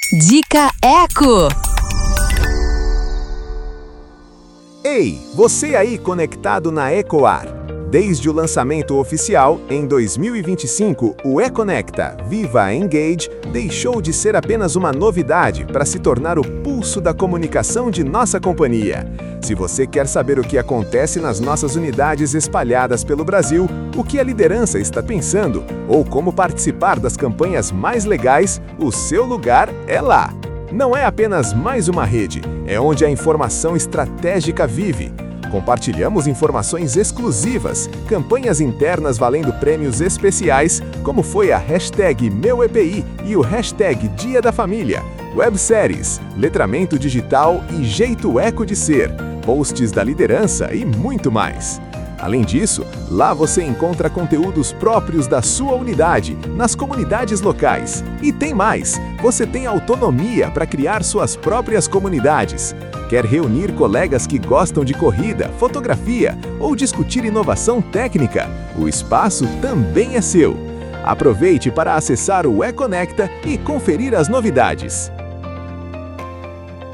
Dica Eco. Ei, você aí conectado na Ecoar. Desde o lançamento oficial, em 2025, o Econecta Viva Engage deixou de ser apenas uma novidade para se tornar o pulso da comunicação de nossa companhia. Se você quer saber o que acontece nas nossas unidades espalhadas pelo Brasil, o que a liderança está pensando ou como participar das campanhas mais legais, o seu lugar é lá. Não é apenas mais uma rede, é onde a informação estratégica vive. Compartilhamos informações exclusivas, campanhas internas valendo prêmios especiais, como foi a hashtag #MeuEPI e o hashtag Dia da Família, webséries, letramento digital e jeito eco de ser, posts da liderança e muito mais. Além disso, lá você encontra conteúdos próprios da sua unidade, nas comunidades locais. E tem mais! Você tem autonomia para criar suas próprias comunidades. Quer reunir colegas que gostam de corrida, fotografia ou discutir inovação técnica? O espaço também é seu. Aproveite para acessar o Econecta e conferir as novidades.